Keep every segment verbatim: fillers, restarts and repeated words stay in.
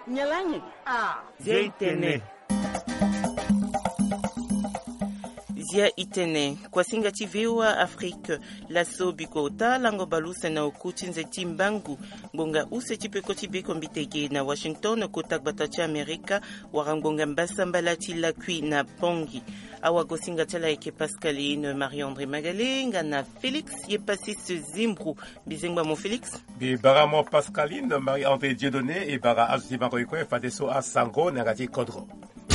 Nyalanyi. Ah. Zeitene. Zia itene kwa singati viwa Afrique laso bikota lango baluse na okuti nzeti mbangu bonga use chipeko chibeko mbiteke na Washington kota batacha Amerika warangonga mbasa mbalati lakui na pongi awa gosinga tela eke Pascaline Marie-André Magalenga na Félix Yepassis Zimbru bizengba mon Félix bi baramo Pascaline Marie-André Dieudonné et bara azuti bangoikwe fadeso a sango nangati kodro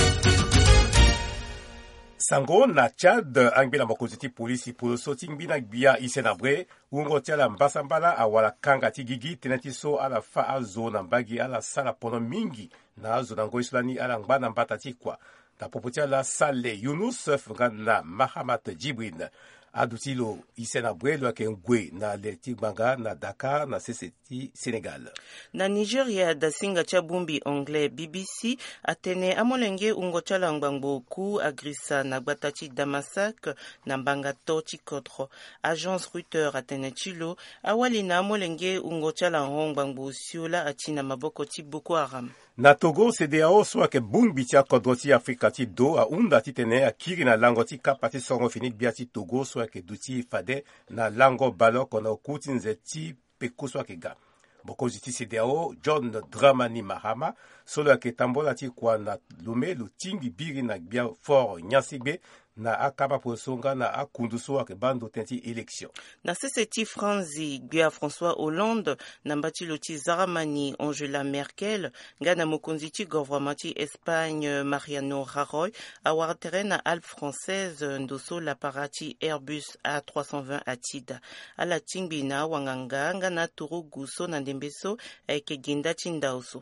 Sango na Tchad angbi na mokoziti polisi poloso tingbi na gbia isenabre ungo tiala mbasambala awala kanga tigigi tenati so ala fa azo na mbagi ala sala pono mingi na azo na ngoisulani ala ngba na mbata tikwa na popotia la Sale Yunus fungan na Mahamat Djibril adutilo isenabre lo akengwe na leti banga na Dakar na C C T Sénégal na Nigeria da singa cha bumbi anglais B B C atene amolenge ungo chala ngbango ku agrisa na gbatachi Damasak na mbanga tochi kodro agence Reuters atene chilo awali na amolenge ungo chala ngbango siola atina maboko ti Boko Haram na Togo C D A O so ke bumbi tia kodroti Afrika ti do a unda ti tene a kiri na lango ti kapati songo finit bia ti Togo so ke duti fade na lango baloko na okuti nze ti peko so ke ga bokozi ti C D A O John Dramani Mahama solo ke tambola ti kwa na lume lu tingi biri na bia fort nyasigbe na akaba posonga na akunduso ke bando tenti élection na C C T Franzi bia François Hollande na mbatilo ti Zaramani Angela Merkel ngana mokonzi ti gouvernement ti Espagne Mariano Rajoy awartere na Alpes française ndoso la parati Airbus A trois cent vingt atida ala tingbi na wanganga ngana toro guso na ndembeso eke ginda ti ndauso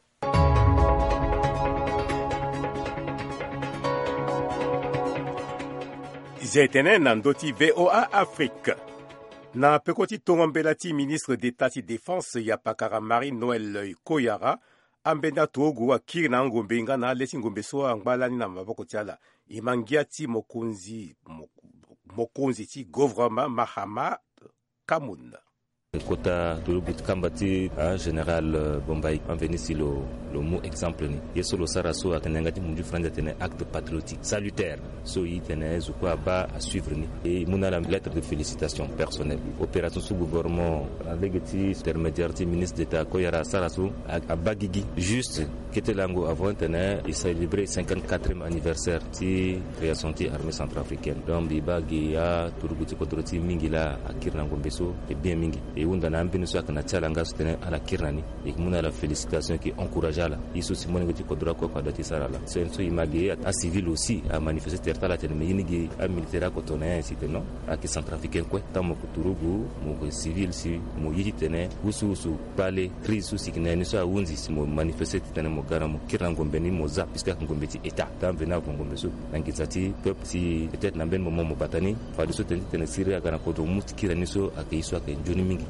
Zetene na ndoti V O A Afrique. Na pekoti tongombela ti ministre d'État ti défense ya pakara Marie-Noël Koyara, ambenda togu wa kiri na ngombe nga na lesi ngombe so angbalani na maboko tiala. Imangia ti mokonzi, mokonzi ti gouvernement Mahama Kamoun. Kota Turubit Kambati, général Bombay, en venu si le, le mot exemple ni. Yeso lo saraso a tenengati mundu franja tene acte patriotique, salutaire. So yi tene zukwa ba à suivre ni. Et muna la lettre de félicitations personnelles. Opération sous gouvernement, avec ti intermédiaire ti ministre d'État Koyara Saraso à Bagigi. Juste, qui était lango avant tene, il célébrait cinquante-quatrième anniversaire ti création ti armée centrafricaine. Donc bibagi ya Turubit Kodroti Mingila à Kirnango Beso et bien Mingi. Et on a un peu de choses que nous avons soutené à la Kirnani et que nous avons la félicitation qui encourage la. Il faut aussi que tu kodra quoi quand tu seras là. C'est un truc imagé à civil aussi à manifester terre la terre mais il y a un militaire quand on est ainsi que non à qui centrafricain quoi tant mon kuturugu mon civil si mon yiti tene usu usu parler crise aussi qui n'est pas unzi si mon manifester tene mon gara mon Kirnangombeni mon zap puisque Ngombe ti état dans venant Ngombe so n'inquiétati peuple si peut-être na ben moment mo batani fa de so tene tene siria kana koto muti kirani so akiswa ke joni mingi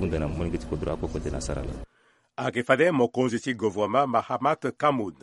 Akefade mokonzi ti gouvernement Mahamat Kamoun.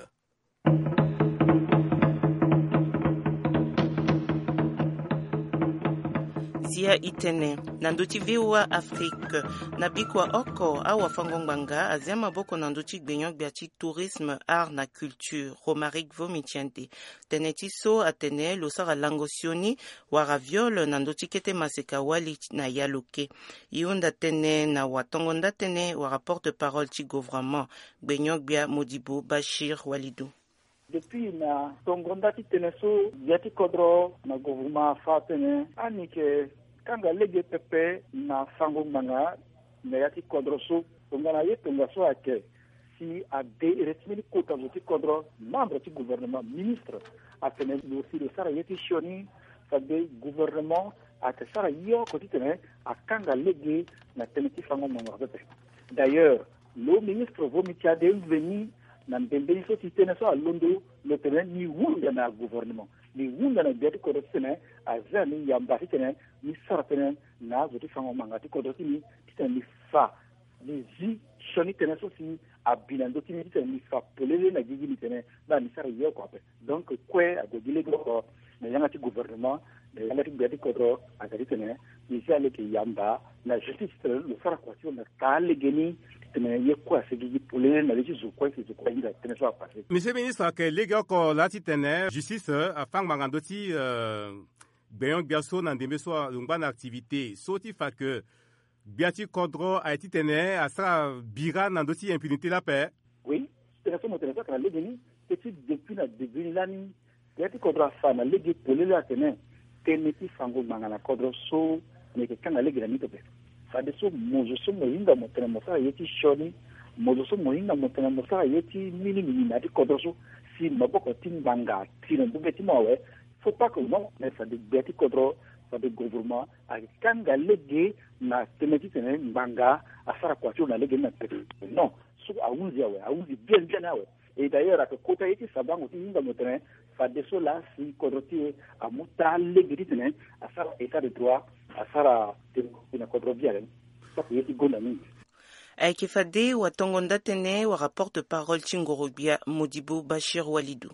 Zia itene nanduti viwa Afrique nabikwa oko awa fangongbanga azia maboko nanduti gbenyo biati tourisme art na culture Romaric Vomitiante teneti so atene losara langosioni wara viol nanduti kete maseka wali na yaloke yunda tene na watongonda tene wara porte-parole ti gouvernement gbenyo bia Modibo Bachir Walidou. Depuis na tongonda ti tene so yati kodro na gouvernement fa tene ani ke kanga lege pepe na sango manga na yati kodro so tongana ye tonga so ake si a de retmini kota ti kodro membre ti gouvernement ministre a tene aussi le sara yati shoni fa de gouvernement a te sara yo ko ti tene a kanga lege na tene ti sango manga pepe. D'ailleurs le ministre Vomitiade est venu na mbembeni so ti tene so a londo le tene ni wunda na gouvernement ni wunda na biati ko tene a zani yamba ti tene ni sara tene na zo ti fango manga ti ko ti ni tene ni fa ni zi shoni tene so si a binando ti ni tene ni fa polele na gigi ni tene na ni sara yo ko pe donc kwe a gogile ko na yanga ti gouvernement na yanga ti biati ko do a ti tene ni sale ke yamba na justice le sara ko ti na ka legeni Monsieur le ministre, que les gars qui la titane justice a fang mangandoti Béon Biasso n'a démé soit une activité sautif que Biati Kodro a été tene à sa bira n'a dossier impunité la paix. Oui, c'est la façon dont on a dit que depuis la début de l'année, Biati Kodro a fait la légui pour les attener, teneti fango mangana Kodro so mais que quand la légui la mito pe. Ça de so mojoso moinga motena mosa yeti shoni, mojoso moinga motena mosa yeti mini mini na di Kodro so si maboko timbanga, si non bugeti mawe. Faut pas que non, mais ça de Biati Kodro, ça de gouvernement, à kanga légui na teneti tene mbanga asara kwa tu na lege na pepe non so aunzi awe aunzi bien bien awe et d'ailleurs à côté yeti sabango tinga motene fa deso la si kodroti amuta lege tene asara état de droit asara na kodrobi ale ça yeti gona mingi aikifade watongo ndatene wa rapport de parole Chingorobia Modibo Bashir Walidou.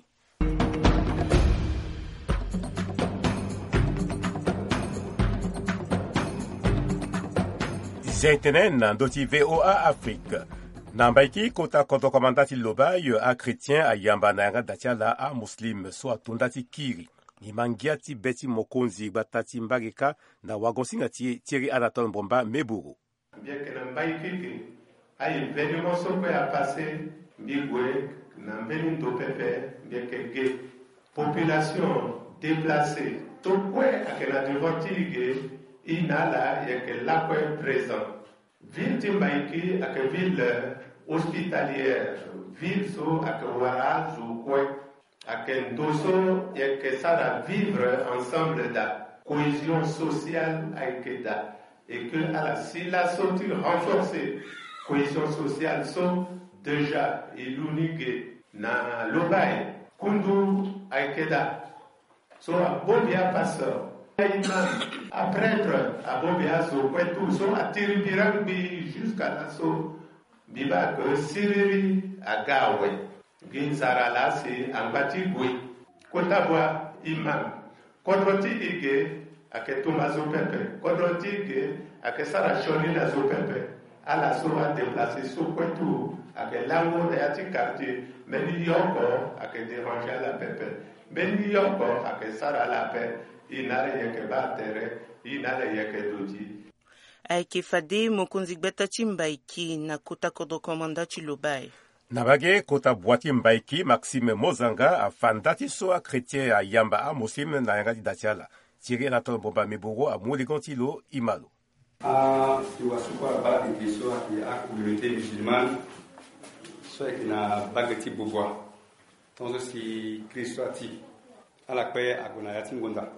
Zaitenen ndoti V O A Afrique. Nambaiki kota koto komandati lobai a chrétien a yamba na datiala a muslim so atundati kiri. Imangiati beti mokonzi batati mbagika na wagosinga Thierry Anatole Mbomba Meburu. Bien que Nambaiki a événement sope a passé bigwe nambeni to pepe bien que ge population déplacée to kwe akela devotige inala yeke lakwe présent. Ville Timbaiki ak ville hospitalière, ville so ak wara zoukwe ak ndoso yeke sara vivre ensemble da cohésion sociale avec da et que à la si la sortie renforcée cohésion sociale so déjà ilunige na lobai kundu avec da so a bobia passeur à prêtre à Bobiaso, tout so à Tiribirambi jusqu'à la so biba que Siriri à Gawe, Ginzarala c'est Ambatigui, Kotabwa imam, Kodroti Ige à que Tomaso Pepe, Kodroti Ige à que Sarah Choni la so Pepe, à la so à déplacer so tout à que l'amour de Ati quartier, mais il y a encore à que déranger la Pepe, mais il y a encore à que Sarah la paix. Aikifade mokonzi gbeta chimbaiki na kota kodo komanda chilobai. Nabage kota boati mbaiki Maxime Mozanga a fandati so a chrétien a yamba a muslim na yanga di datiala. Thierry Anatole Mbomba Meburu a Mouligantilo Imalo. Ah, tu vas super bala de so a communauté musulmane so qui na bagati boboa. Tonzo si Christo ati ala paix a gonayati ngonda.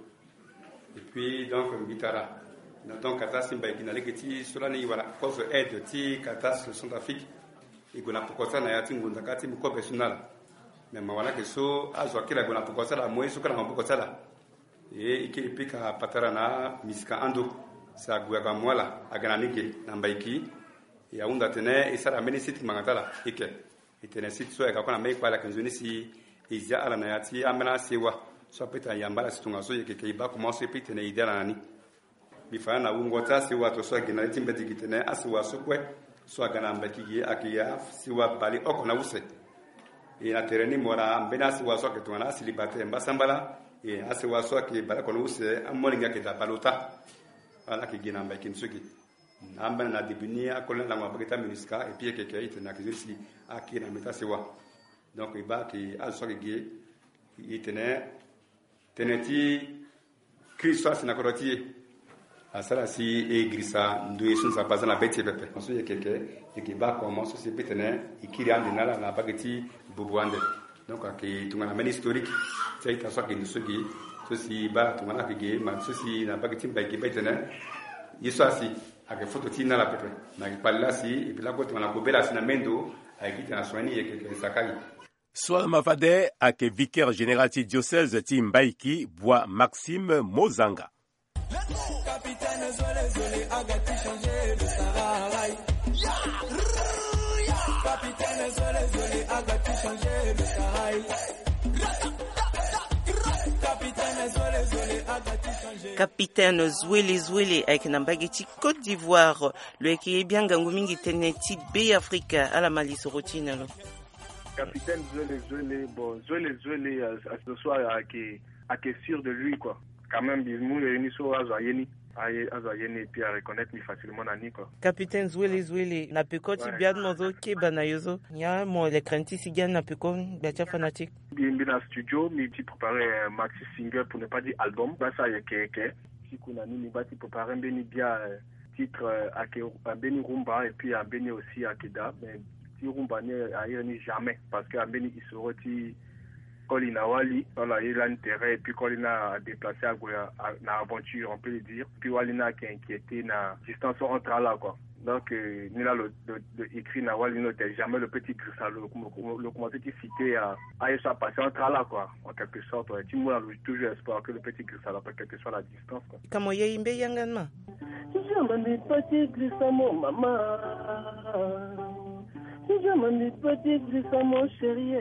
Et puis donc Mbitara donc katas mbaiki na legeti solani wala cause aide ti katas Centrafrique et gona pokosa na yati ngonda kati mko personnel mais mawala ke so azwa kila gona pokosa la moyo sokala pokosa la et ikipika patara na misika ando sa guaga mwala agana nike na mbaiki ya unda tene isara meni siti mangatala ike itene siti so ya kwa mai kwa la kanzoni si izia ala na yati amena sewa so peta yambala situnga so yeke keiba commencer pete na idara nani bifana ungota si watu so gina timbeti kitene asiwa so kwe so agana mbaki akia siwa bali okona use ina tereni mora mbena siwa so ketwana silibate mbasambala e asiwa so ke bala kono use amolinga ke balota ala ki gina mbaki nsuki amba na dibini akola na mabakita ministka et puis ke ke itena kizisi akina metasiwa donc iba ki aso ke itene teneti Kristo asina koroti asala si egrisa ndu sun sa pasana beti pepe so yekeke yekiba comment so se betene ikiri ande nala na bageti bubuande donc aki tungana meni historique c'est ta so ki nsugi so si ba tungana ki ma so si na bageti ba ki betene yeso asi ake photo tina la pepe na ipalla si ipila ko tungana ko bela sina mendo aki tana soani yekeke sakai Soit Mavade ak vicaire général ti diocèse ti Mbaiki bois Maxime Mozanga. Capitaine Zolé Zolé agati changer de Sahara. Capitaine Zolé Zolé agati changer de Sahara. Capitaine Zolé Zolé agati changer Capitaine Zwele Zwele avec Nambageti Côte d'Ivoire. Le qui est bien gangumingi teneti B Africa à la Mali Sorotine. Capitaine Zwele Zwele, bon, Zwele Zwele, ce soir, à qui est sûr de lui, quoi. Quand même, Bismou, il est venu sur Azoyeni. Azoyeni, et puis à reconnaître facilement Nani, quoi. Capitaine Zwele Zwele, na pekoti biad mozo ke banayozo. Ya mo le krenti sigan na pekon, bacha fanatique. Bien, bien, studio, mais tu préparais un maxi single pour ne pas dire album. Bah, ça y est, que, si qu'on a mis, bah, tu préparais un béni bien titre à Beni Rumba et puis à Beni aussi à Keda. Mais si Rumba n'est à Irani jamais, parce qu'à Beni, il se retire. Quand il a Wali, il a intérêt, et puis quand il a déplacé à l'aventure, on peut le dire. Puis Walina qui a inquiété la distance entre là, quoi. Donc, euh, il a le, le, le écrit na Wali n'était jamais le petit Grissa, le, le, le commencé qui cité à, à y soit passé entre là, quoi. En quelque sorte, ouais. Tu m'as toujours espoir que le petit Grissa, là, quelle que soit la distance, quoi. Comment y a imbe yanganma? Jamais petit Grissa, mon maman. Jamais petit Grissa, mon chéri.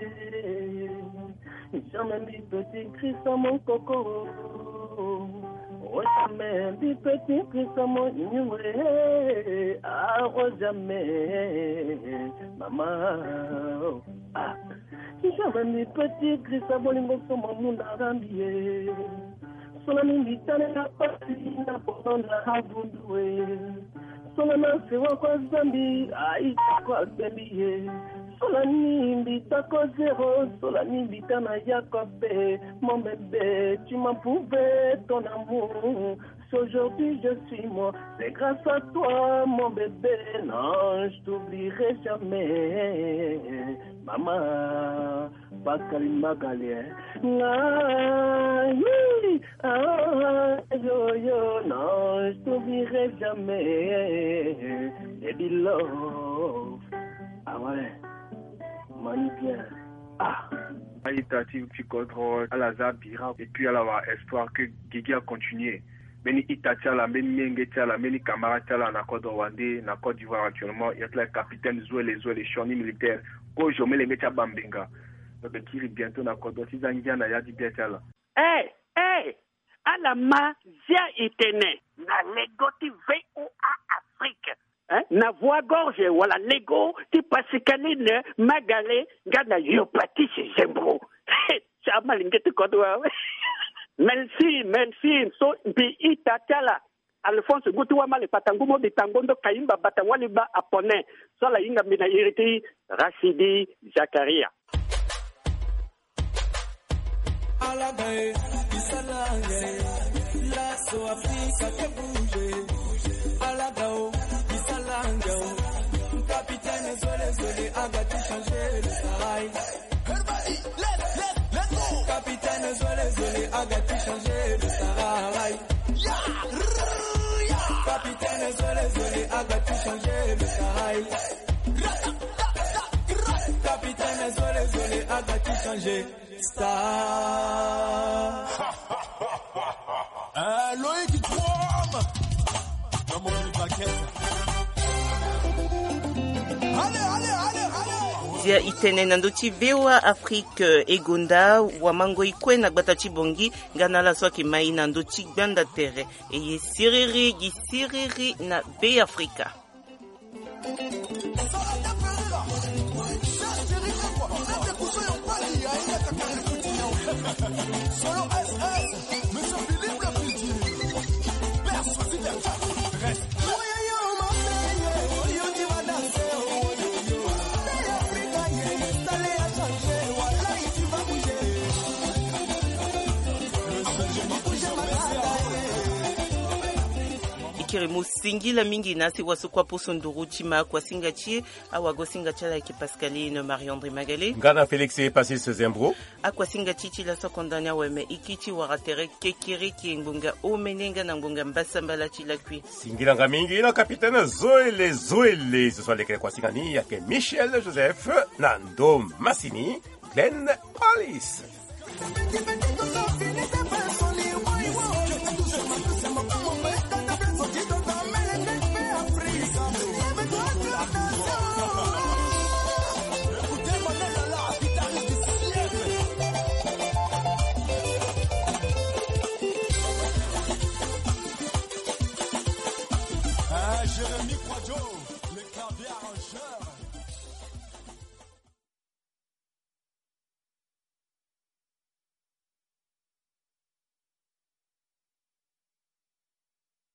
Jamais dit petit Christ à mon coco. Oh, jamais dit petit Christ à mon ignoré. Ah, oh, jamais. Maman. Ah. Jamais dit petit Christ à mon lingo sur mon monde arambie. Solani mitane na pasi na pono na habundwe. Solana sewa kwa zambi. Ai kwa zambi. Solani mbita ko zéro, Solani mbita na Yakobe. Mon bébé, tu m'as prouvé ton amour. Si aujourd'hui je suis mort, c'est grâce à toi, mon bébé. Non, je t'oublierai jamais. Maman, Pascal Magalien. Ah, oui, ah, yo, yo, non, je t'oublierai jamais. Baby love. Ah ouais. Bien. Ah. Aïta, tu contrôles à la Zabira et puis à la espoir que Guigui a continué. Mais Itatala, mais Mengetala, mais Kamaratala, na Côte Rwandais, na Côte d'Ivoire actuellement, il y a le capitaine Zoué, les les chornis militaires, quand je mets les métiers Bambenga. Donc, qui est bientôt na Côte d'Ivoire, il y a dit Biatala. Eh, eh, à la ma, Zia Itene, na Legoti V O A Afrique. Hein? Na voix gorge wala lego ti pasikaline magale ngana yopati zembro chama lingete kodwa merci merci so bi itatala Alphonse Gutuwa male patangumo bitangondo kaimba batangwali ba apone so la inga mina iriti Rashidi Zakaria alagae isalange la so Afrika ke bouge alagao Capitaine Zwele Zwele a gâté changer le Sahara. Everybody, let, let, let's go. Capitaine Zwele Zwele a gâté changer le Sahara. Yeah, yeah. Capitaine Zwele Zwele a gâté changer le Sahara. Capitaine Zwele Zwele a gâté changer star. Ah, Loïc Drum. Dans mon paquet. Zia itene nandochi vewa Afrique egonda wamango ikwe na gbatachi bongi ngana la swaki mai nandochi gbanda tere eye siriri gi siriri na B Africa. Kiremu singila mingi nasi wasukwa posonduru chima kwa singachi awago singachala ki Pascaline Marie-André Magalé ngana Félix et passé ce zembro akwa singachi la sokondanya weme ikichi waratere kekiri ki ngunga omenenga na ngunga mbasambala chila kui singila ngamingi na capitaine Zoele Zoele ce soit les kwa singani yake Michel Joseph Nando Massini Glenn Hollis.